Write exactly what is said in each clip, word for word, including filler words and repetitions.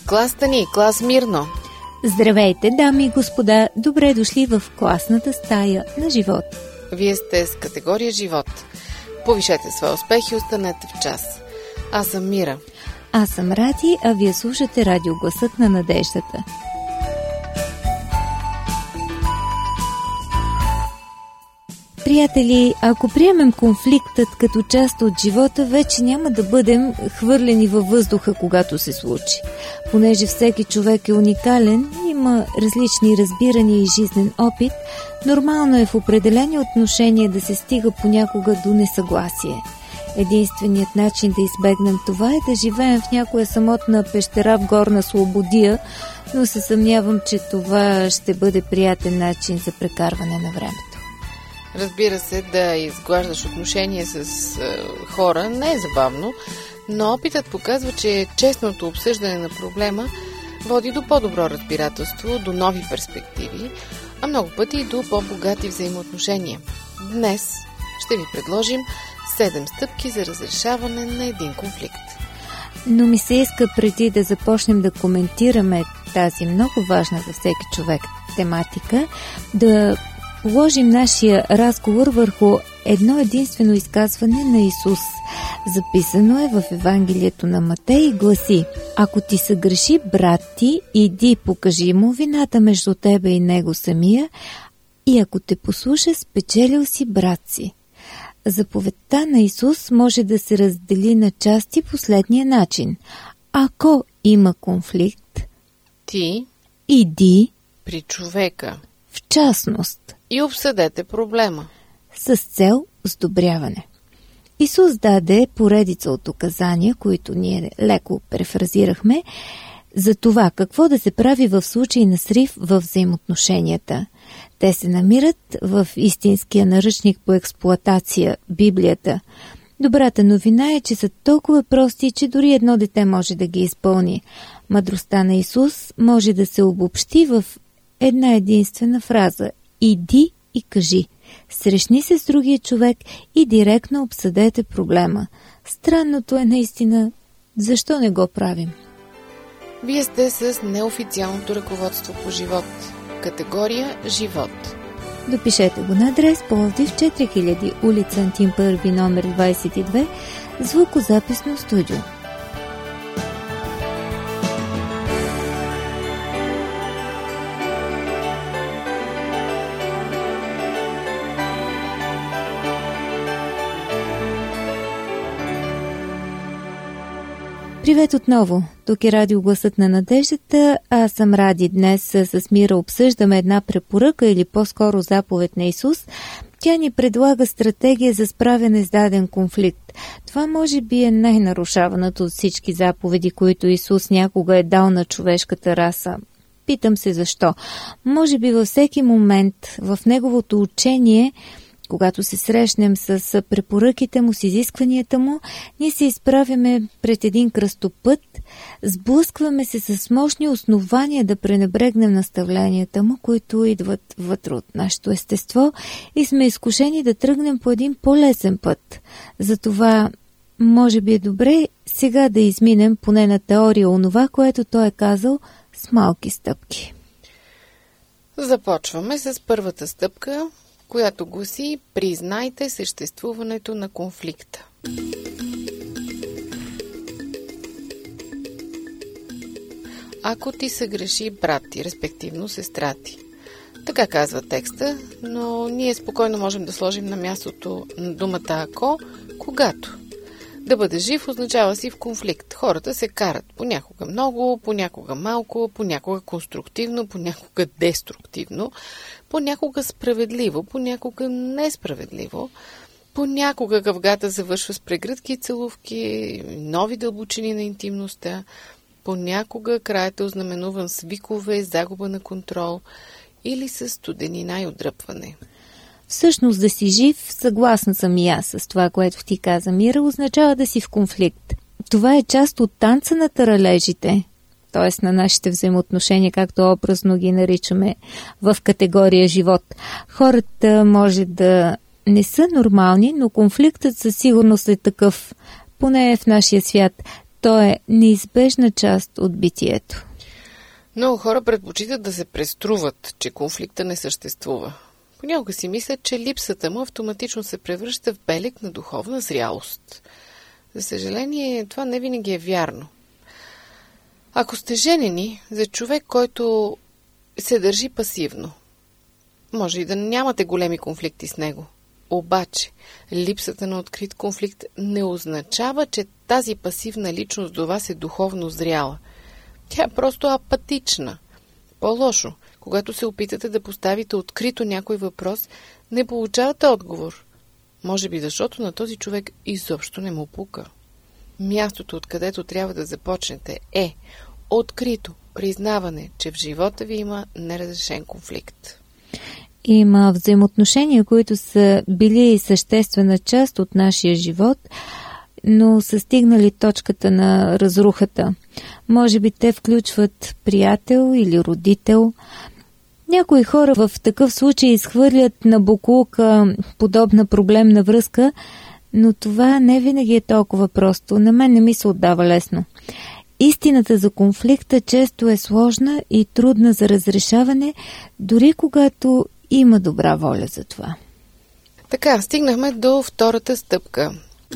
класата ни, клас Мирно. Здравейте, дами и господа, добре дошли в класната стая на живот. Вие сте с категория живот. Повишете своя успех и останете в час. Аз съм Мира. Аз съм Ради, а вие слушате радио Гласът на надеждата. Приятели, ако приемем конфликтът като част от живота, вече няма да бъдем хвърлени във въздуха, когато се случи. Понеже всеки човек е уникален, има различни разбирания и жизнен опит, нормално е в определени отношения да се стига понякога до несъгласие. Единственият начин да избегнем това е да живеем в някоя самотна пещера в горна слободия, но се съмнявам, че това ще бъде приятен начин за прекарване на времето. Разбира се, да изглаждаш отношения с е, хора не е забавно, но опитът показва, че честното обсъждане на проблема води до по-добро разбирателство, до нови перспективи, а много пъти и до по-богати взаимоотношения. Днес ще ви предложим седем стъпки за разрешаване на един конфликт. Но ми се иска преди да започнем да коментираме тази много важна за всеки човек тематика, да положим нашия разговор върху едно единствено изказване на Исус. Записано е в Евангелието на Матей и гласи: ако ти съгреши брат ти, иди покажи му вината между тебе и него самия, и ако те послуша, спечелил си брат си. Заповедта на Исус може да се раздели на части последния начин. Ако има конфликт, ти иди при човека, в частност, и обсъдете проблема с цел сдобряване. Исус даде поредица от указания, които ние леко префразирахме, за това какво да се прави в случай на срив в взаимоотношенията. Те се намират в истинския наръчник по експлоатация – Библията. Добрата новина е, че са толкова прости, че дори едно дете може да ги изпълни. Мъдростта на Исус може да се обобщи в една единствена фраза: иди и кажи. Срещни се с другия човек и директно обсъдете проблема. Странното е наистина, защо не го правим? Вие сте с неофициалното ръководство по живот. Категория живот. Допишете го на адрес Пловдив четири хиляди, улица Антим първи, номер двадесет и две, звукозаписно студио. Привет отново! Тук е радио Гласът на надеждата. Аз съм Ради. Днес с Мира обсъждаме една препоръка или по-скоро заповед на Исус. Тя ни предлага стратегия за справяне с даден конфликт. Това може би е най-нарушаваното от всички заповеди, които Исус някога е дал на човешката раса. Питам се защо. Може би във всеки момент в неговото учение, когато се срещнем с препоръките му, с изискванията му, ние се изправяме пред един кръстопът, сблъскваме се с мощни основания да пренебрегнем наставленията му, които идват вътре от нашето естество, и сме изкушени да тръгнем по един по-лесен път. Затова може би е добре сега да изминем поне на теория онова, което той е казал, с малки стъпки. Започваме с първата стъпка, която гласи: признайте съществуването на конфликта. Ако ти съгреши брат ти, респективно сестра ти. Така казва текста, но ние спокойно можем да сложим на мястото на думата ако, когато. Да бъде жив означава си в конфликт. Хората се карат понякога много, понякога малко, понякога конструктивно, понякога деструктивно, понякога справедливо, понякога несправедливо. Понякога гавгата завършва с прегръдки и целувки, нови дълбочини на интимността. Понякога краят е ознаменуван с викове, загуба на контрол или с студенина и отдръпване. Всъщност да си жив, съгласна съм и аз с това, което ти каза, Мира, означава да си в конфликт. Това е част от танца на таралежите, т.е. на нашите взаимоотношения, както образно ги наричаме в категория живот. Хората може да не са нормални, но конфликтът със сигурност е такъв, поне в нашия свят. то е неизбежна част от битието. Много хора предпочитат да се преструват, че конфликта не съществува. Понякога си мислят, че липсата му автоматично се превръща в белег на духовна зрялост. За съжаление, това не винаги е вярно. Ако сте женени за човек, който се държи пасивно, може и да нямате големи конфликти с него. Обаче, липсата на открит конфликт не означава, че тази пасивна личност до вас е духовно зряла. Тя е просто апатична. По-лошо, когато се опитате да поставите открито някой въпрос, не получавате отговор. Може би защото на този човек изобщо не му пука. Мястото, откъдето трябва да започнете, е открито признаване, че в живота ви има неразрешен конфликт. Има взаимоотношения, които са били съществена част от нашия живот, но са стигнали точката на разрухата. Може би те включват приятел или родител. Някои хора в такъв случай изхвърлят на боклука подобна проблемна връзка, но това не винаги е толкова просто. На мен не ми се отдава лесно. Истината за конфликта често е сложна и трудна за разрешаване, дори когато има добра воля за това. Така, стигнахме до втората стъпка.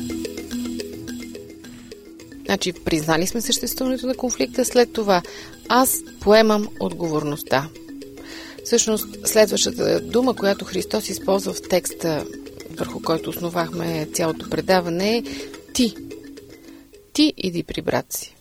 Значи, признали сме съществуването на конфликта, след това аз поемам отговорността. Всъщност, следващата дума, която Христос използва в текста, върху който основахме цялото предаване, е ти. Ти иди при брат си.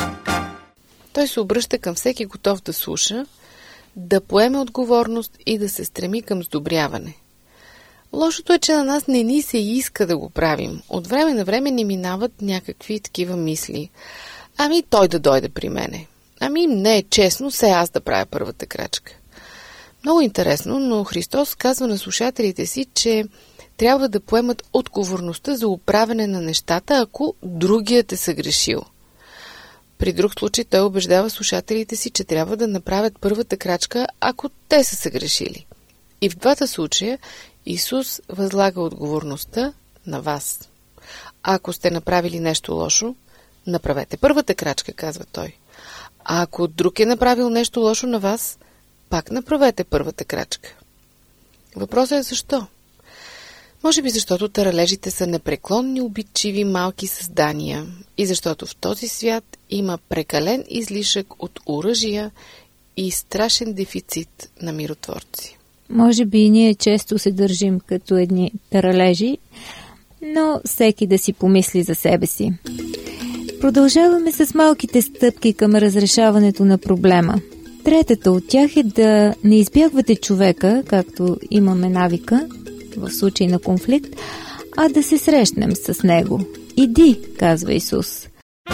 Той се обръща към всеки готов да слуша, да поеме отговорност и да се стреми към сдобряване. Лошото е, че на нас не ни се иска да го правим. От време на време ни минават някакви такива мисли. Ами той да дойде при мене. Ами не е честно, все аз да правя първата крачка. Много интересно, но Христос казва на слушателите си, че трябва да поемат отговорността за оправяне на нещата, ако другият е съгрешил. При друг случай той убеждава слушателите си, че трябва да направят първата крачка, ако те са съгрешили. И в двата случая Исус възлага отговорността на вас. А ако сте направили нещо лошо, направете първата крачка, казва той. А ако друг е направил нещо лошо на вас, пак направете първата крачка. Въпросът е защо? Може би защото таралежите са непреклонни, обидчиви, малки създания и защото в този свят има прекален излишък от оръжия и страшен дефицит на миротворци. Може би и ние често се държим като едни таралежи, но всеки да си помисли за себе си. Продължаваме с малките стъпки към разрешаването на проблема. Третата от тях е да не избягвате човека, както имаме навика, в случай на конфликт, а да се срещнем с него. Иди, казва Исус.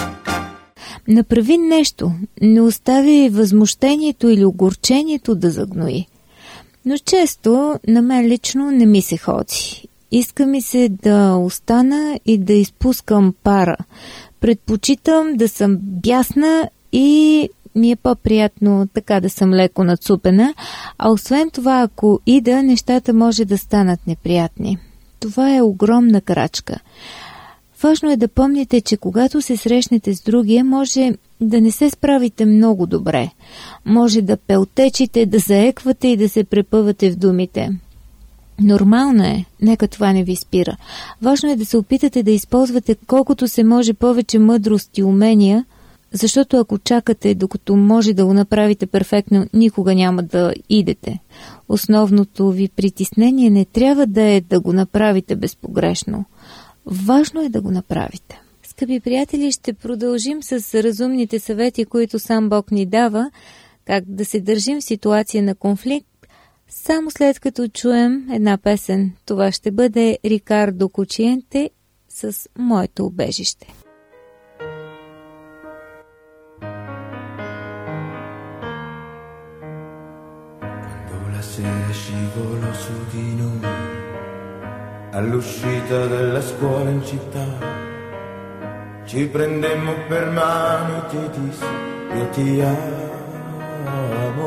Направи нещо, не остави възмущението или огорчението да загнои. Но често на мен лично не ми се ходи. Иска ми се да остана и да изпускам пара. Предпочитам да съм бясна и ми е по-приятно така да съм леко нацупена, а освен това, ако ида, нещата може да станат неприятни. Това е огромна крачка. Важно е да помните, че когато се срещнете с другия, може да не се справите много добре. Може да пелтечите, да заеквате и да се препъвате в думите. Нормално е, нека това не ви спира. Важно е да се опитате да използвате колкото се може повече мъдрост и умения, защото ако чакате, докато може да го направите перфектно, никога няма да идете. Основното ви притеснение не трябва да е да го направите безпогрешно. Важно е да го направите. Скъпи приятели, ще продължим с разумните съвети, които сам Бог ни дава, как да се държим в ситуация на конфликт, само след като чуем една песен. Това ще бъде Рикардо Кочиенте с Моето убежище. Sera scivolò su di noi all'uscita della scuola in città, ci prendemmo per mano e ti dissi io ti amo.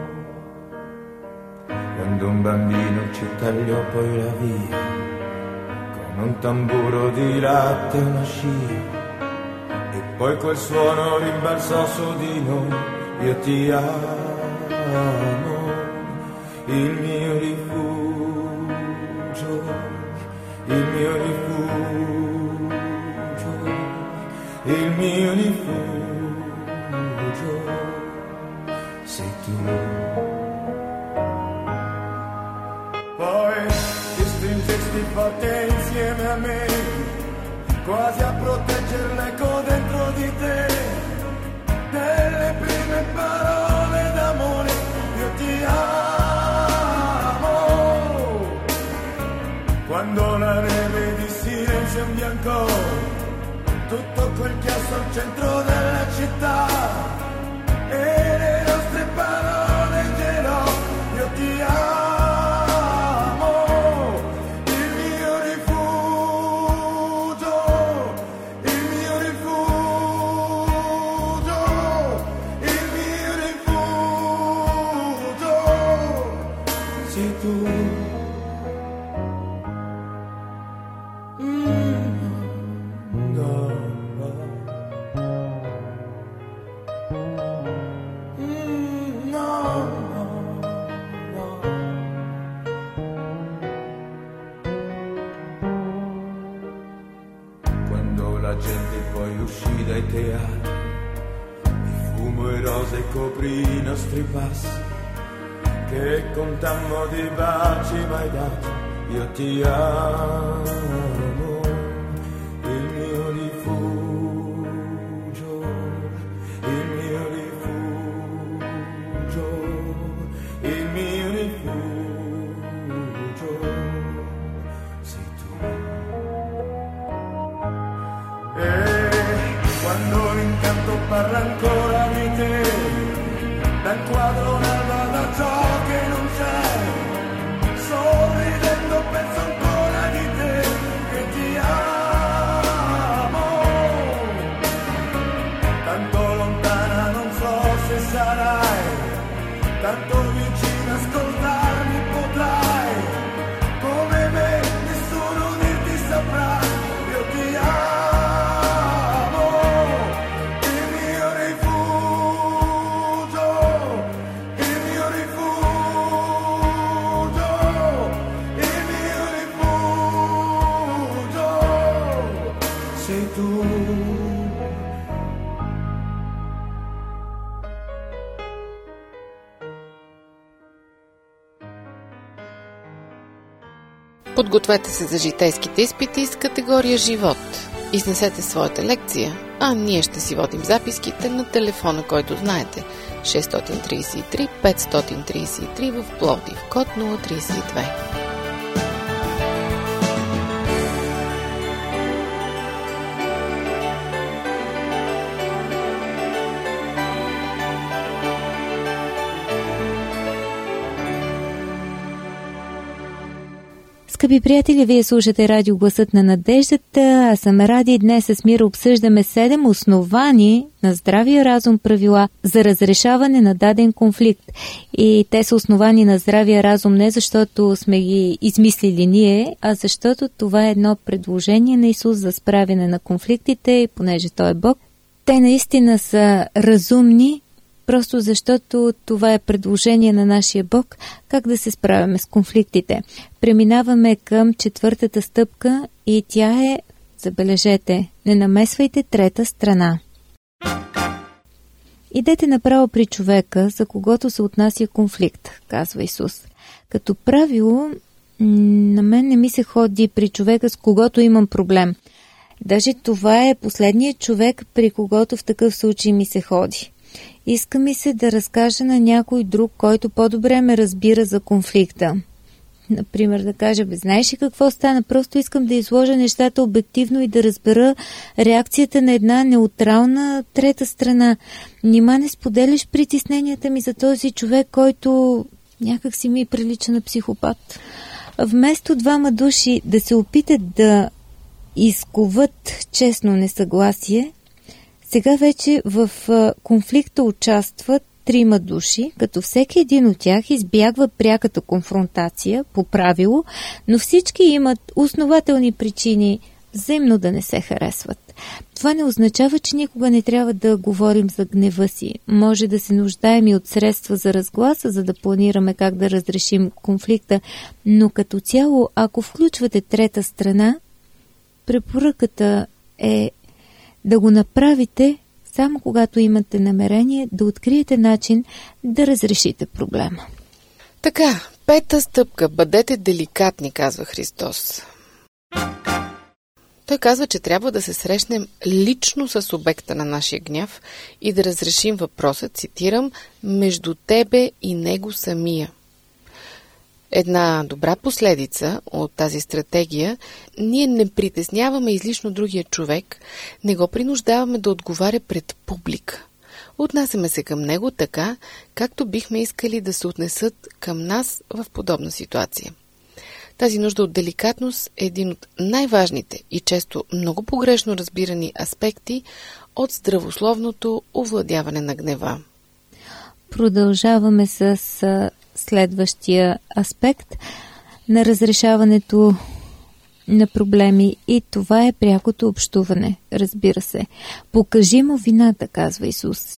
Quando un bambino ci tagliò poi la via con un tamburo di latte e una scia, e poi quel suono rimbalzò su di noi, io ti amo, il mio rifugio, il mio rifugio, il mio rifugio, sei tu. Poi ti stringesti forte insieme a me, quasi a proteggere l'eco dentro di te, delle prime parole d'amore, io ti amo. Quando la neve di silenzio imbiancò tutto quel chiasso al centro della città, e le nostre parole gelò, io ti amo. Dai teatri, il fumo e rose coprì i nostri passi, che contammo di baci mai dati, io ti amo, il mio rifugio, il mio rifugio, il mio rifugio, sei tu. E quando l'incanto parla ancora di te, dal quadro un'alba da ciò che non c'è, sorridendo penso ancora di te, che ti amo. Tanto lontana non so se sarai, tanto vicino ascoltarmi potrai, come me nessuno dirti saprà, io ti amo. Подгответе се за житейските изпити с категория живот. Изнесете своята лекция, а ние ще си водим записките на телефона, който знаете. шест три три пет три три в Пловдив, код нула три две. Скъпи приятели, вие слушате радио Гласът на надеждата. Аз съм Ради и днес с Мира обсъждаме седем основани на здравия разум правила за разрешаване на даден конфликт. И те са основани на здравия разум не защото сме ги измислили ние, а защото това е едно предложение на Исус за справяне на конфликтите и понеже Той е Бог. Те наистина са разумни, просто защото това е предложение на нашия Бог, как да се справяме с конфликтите. Преминаваме към четвъртата стъпка и тя е, забележете, не намесвайте трета страна. Идете направо при човека, за когото се отнася конфликт, казва Исус. Като правило, на мен не ми се ходи при човека, с когото имам проблем. Даже това е последният човек, при когото в такъв случай ми се ходи. Иска ми се да разкажа на някой друг, който по-добре ме разбира за конфликта. Например, да кажа, бе, знаеш ли какво стана? Просто искам да изложа нещата обективно и да разбера реакцията на една неутрална трета страна. Нима не споделяш притесненията ми за този човек, който някак си ми прилича на психопат. Вместо двама души да се опитат да изкуват честно несъгласие, сега вече в конфликта участват трима души, като всеки един от тях избягва пряката конфронтация по правило, но всички имат основателни причини взаимно да не се харесват. Това не означава, че никога не трябва да говорим за гнева си. Може да се нуждаем и от средства за разгласа, за да планираме как да разрешим конфликта, но като цяло, ако включвате трета страна, препоръката е да го направите само когато имате намерение да откриете начин да разрешите проблема. Така, пета стъпка. Бъдете деликатни, казва Христос. Той казва, че трябва да се срещнем лично с обекта на нашия гняв и да разрешим въпроса, цитирам, между тебе и него самия. Една добра последица от тази стратегия, ние не притесняваме излишно другия човек, не го принуждаваме да отговаря пред публика. Отнасяме се към него така, както бихме искали да се отнесат към нас в подобна ситуация. Тази нужда от деликатност е един от най-важните и често много погрешно разбирани аспекти от здравословното овладяване на гнева. Продължаваме с следващия аспект на разрешаването на проблеми и това е прякото общуване, разбира се. Покажи му вината, казва Исус.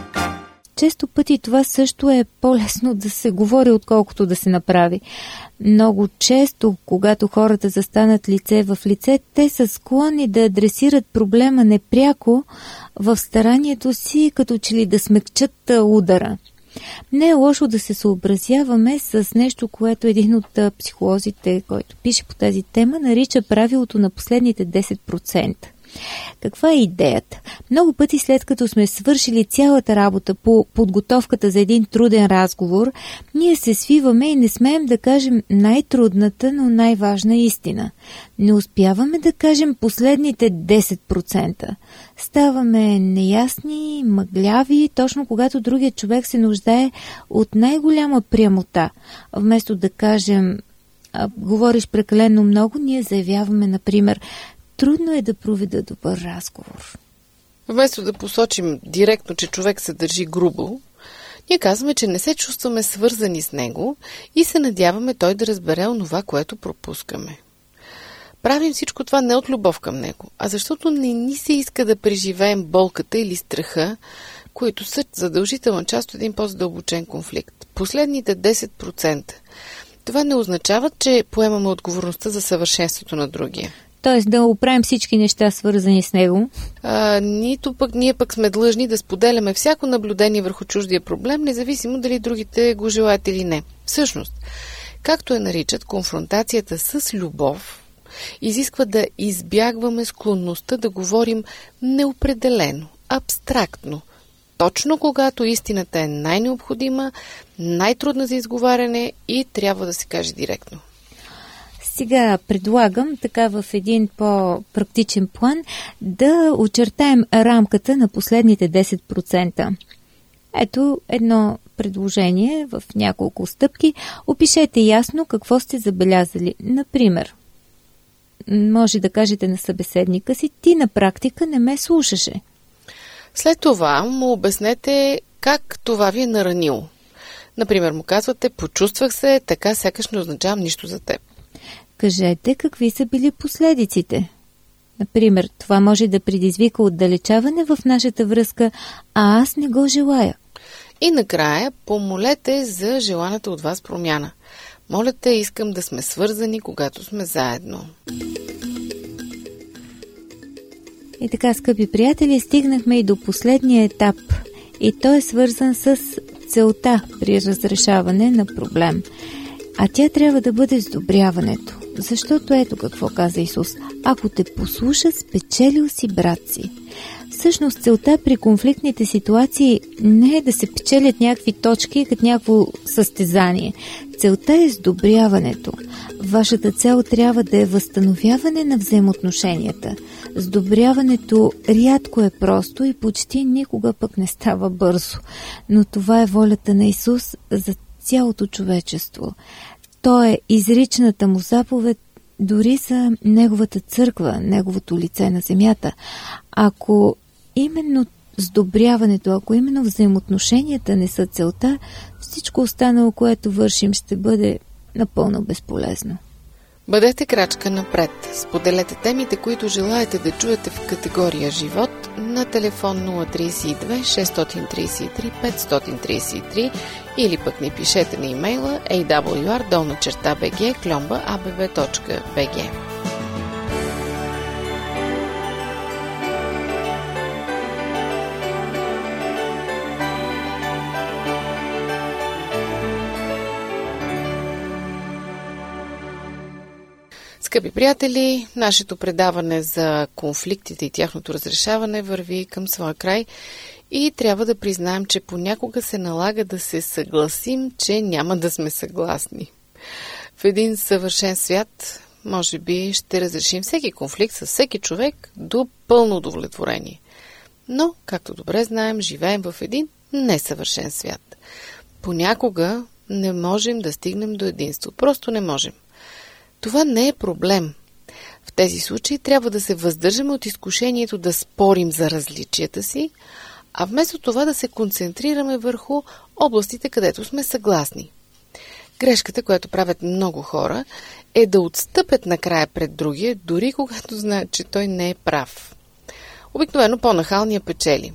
Често пъти това също е по-лесно да се говори, отколкото да се направи. Много често, когато хората застанат лице в лице, те са склонни да адресират проблема непряко в старанието си, като че ли да смекчат удара. Не е лошо да се съобразяваме с нещо, което един от психолозите, който пише по тази тема, нарича правилото на последните десет процента. Каква е идеята? Много пъти след като сме свършили цялата работа по подготовката за един труден разговор, ние се свиваме и не смеем да кажем най-трудната, но най-важна истина. Не успяваме да кажем последните десет процента. Ставаме неясни, мъгляви, точно когато другият човек се нуждае от най-голяма прямота. Вместо да кажем, говориш прекалено много, ние заявяваме, например, трудно е да проведа добър разговор. Вместо да посочим директно, че човек се държи грубо, ние казваме, че не се чувстваме свързани с него и се надяваме той да разбере онова, което пропускаме. Правим всичко това не от любов към него, а защото не ни се иска да преживеем болката или страха, които са задължителна част от един по-задълбочен конфликт. Последните десет процента. Това не означава, че поемаме отговорността за съвършенството на другия. Т.е. да оправим всички неща, свързани с него. А, нито пък ние пък сме длъжни да споделяме всяко наблюдение върху чуждия проблем, независимо дали другите го желаят или не. Всъщност, както я наричат, конфронтацията с любов изисква да избягваме склонността да говорим неопределено, абстрактно, точно когато истината е най-необходима, най-трудна за изговаряне и трябва да се каже директно. Сега предлагам така в един по-практичен план да очертаем рамката на последните десет процента. Ето едно предложение в няколко стъпки. Опишете ясно какво сте забелязали. Например, може да кажете на събеседника си, ти на практика не ме слушаше. След това му обяснете как това ви е наранило. Например, му казвате, почувствах се, така сякаш не означавам нищо за теб. Кажете какви са били последиците. Например, това може да предизвика отдалечаване в нашата връзка, а аз не го желая. И накрая помолете за желаната от вас промяна. Моля те, искам да сме свързани, когато сме заедно. И така, скъпи приятели, стигнахме и до последния етап. И той е свързан с целта при разрешаване на проблем. А тя трябва да бъде сдобряването. Защото ето какво каза Исус. Ако те послуша, спечелил си брат си. Всъщност целта при конфликтните ситуации не е да се печелят някакви точки като някакво състезание. Целта е сдобряването. Вашата цел трябва да е възстановяване на взаимоотношенията. Сдобряването рядко е просто и почти никога пък не става бързо. Но това е волята на Исус за цялото човечество. То е изричната му заповед дори за неговата църква, неговото лице на земята. Ако именно сдобряването, ако именно взаимоотношенията не са целта, всичко останало, което вършим, ще бъде напълно безполезно. Бъдете крачка напред. Споделете темите, които желаете да чуете в категория живот на телефон нула три две шест три три пет три три или пък ни пишете на имейла ей дабъл ю ар долна черта би джи кломба а бе ве точка би джи. Скъпи приятели, нашето предаване за конфликтите и тяхното разрешаване върви към своя край и трябва да признаем, че понякога се налага да се съгласим, че няма да сме съгласни. В един съвършен свят, може би, ще разрешим всеки конфликт с всеки човек до пълно удовлетворение. Но, както добре знаем, живеем в един несъвършен свят. Понякога не можем да стигнем до единство. Просто не можем. Това не е проблем. В тези случаи трябва да се въздържаме от изкушението да спорим за различията си, а вместо това да се концентрираме върху областите, където сме съгласни. Грешката, която правят много хора, е да отстъпят накрая пред другия, дори когато знаят, че той не е прав. Обикновено по-нахалният печели.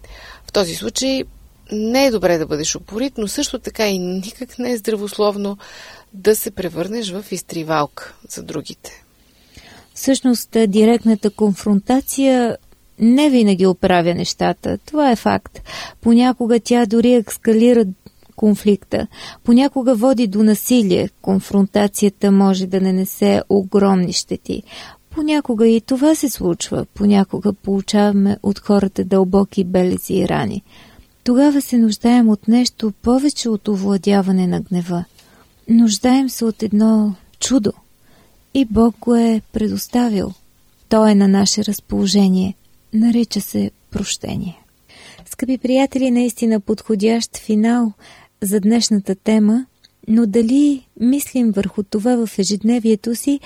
В този случай не е добре да бъдеш упорит, но също така и никак не е здравословно да се превърнеш в изтривалка за другите. Всъщност, директната конфронтация не винаги оправя нещата. Това е факт. Понякога тя дори ескалира конфликта. Понякога води до насилие. Конфронтацията може да нанесе огромни щети. Понякога и това се случва. Понякога получаваме от хората дълбоки белези и рани. Тогава се нуждаем от нещо повече от овладяване на гнева. Нуждаем се от едно чудо. И Бог го е предоставил. То е на наше разположение. Нарича се прощение. Скъпи приятели, наистина подходящ финал за днешната тема, но дали мислим върху това в ежедневието си,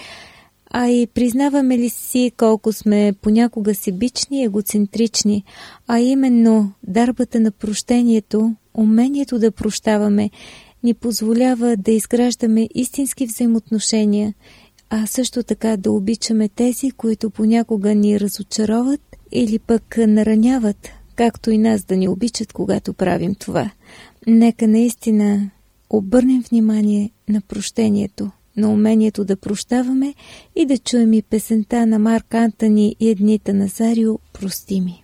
а и признаваме ли си колко сме понякога себични и егоцентрични, а именно дарбата на прощението, умението да прощаваме, ни позволява да изграждаме истински взаимоотношения, а също така да обичаме тези, които понякога ни разочароват или пък нараняват, както и нас да ни обичат, когато правим това. Нека наистина обърнем внимание на прощението, на умението да прощаваме и да чуем и песента на Марк Антони и Еднита Назарио «Прости ми».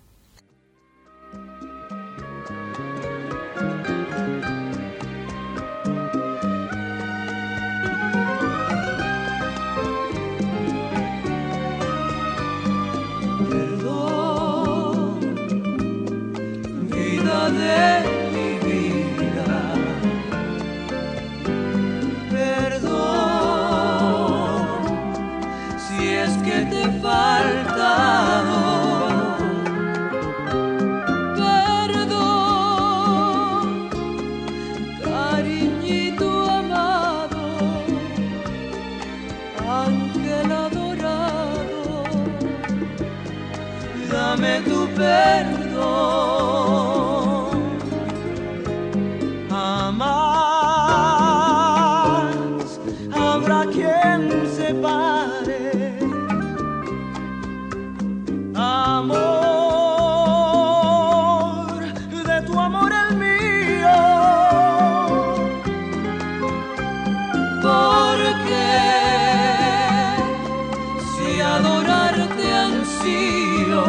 Dame tu perdón, jamás habrá quien separe amor de tu amor el mío, porque si adorarte ansío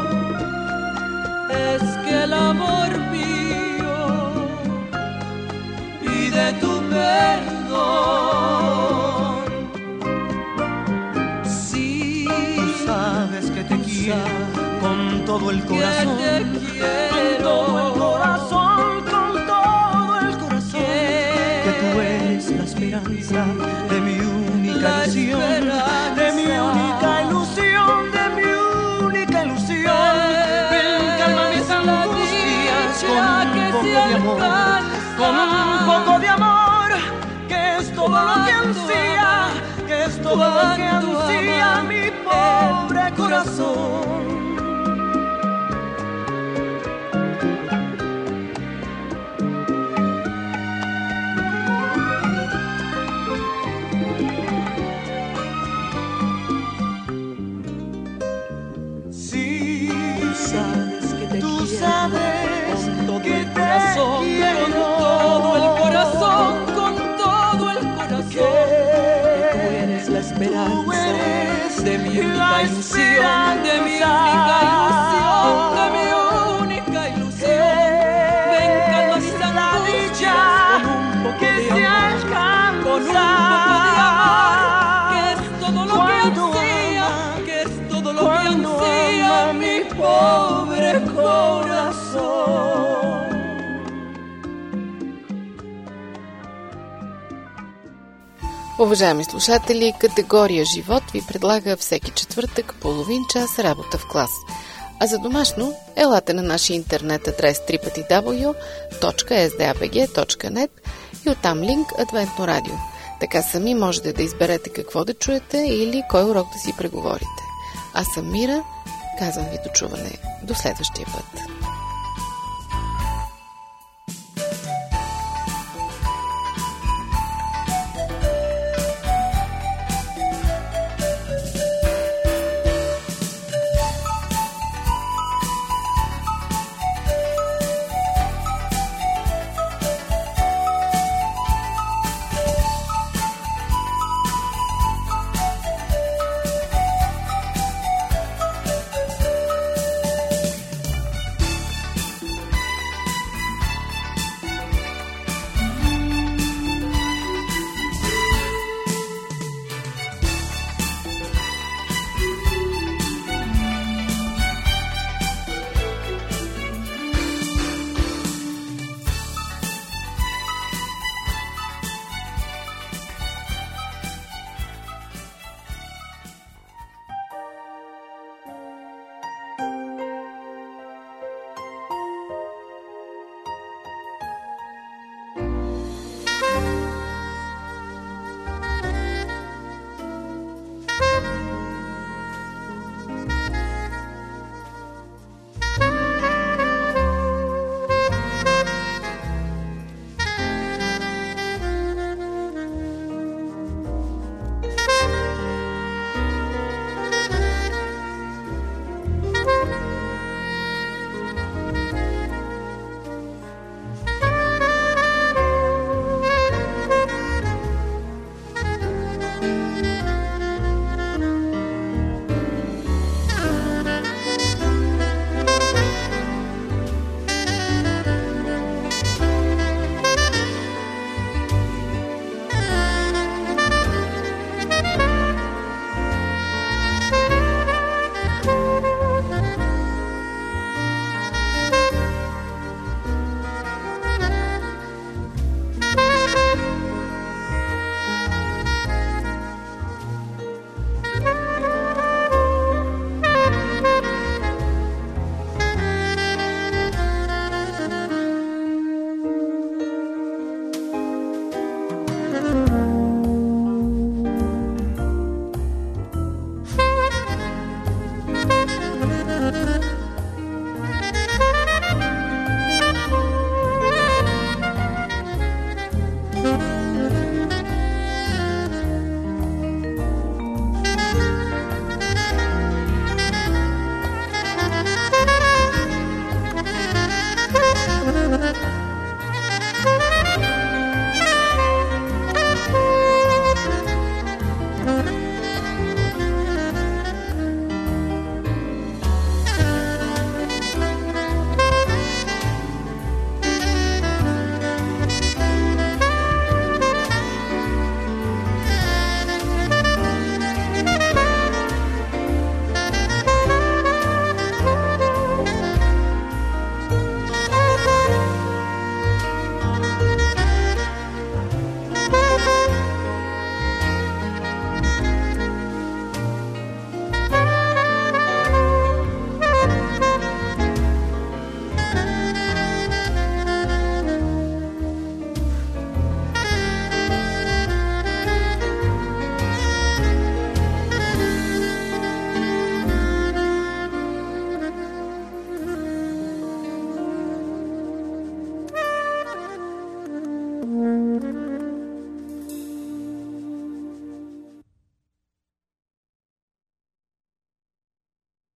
es que el amor mío pide tu perdón. Sí, tú sabes que te quiero con todo el corazón, que te quiero, con todo el corazón, con todo el corazón, que tú eres la esperanza de mi única ilusión, de mi única ilusión, de mi única ilusión. Con un poco de amor, con un poco de amor, que es todo lo que ansía, que es todo lo que ansía mi pobre corazón. ilusión, de mi única ilusión, de mi única ilusión. Ven, calma mis angustias, con un poco de amor, con un poco de amor, que es todo lo que ansía, que es todo lo que ansía mi pobre corazón. Уважаеми слушатели, категория живот ви предлага всеки четвъртък половин час работа в клас. А за домашно, елате на нашия интернет адрес дабъл ю дабъл ю дабъл ю точка ес ди ей би джи точка нет и оттам линк Адвентно радио. Така сами можете да изберете какво да чуете или кой урок да си преговорите. Аз съм Мира, казвам ви до чуване. До следващия път.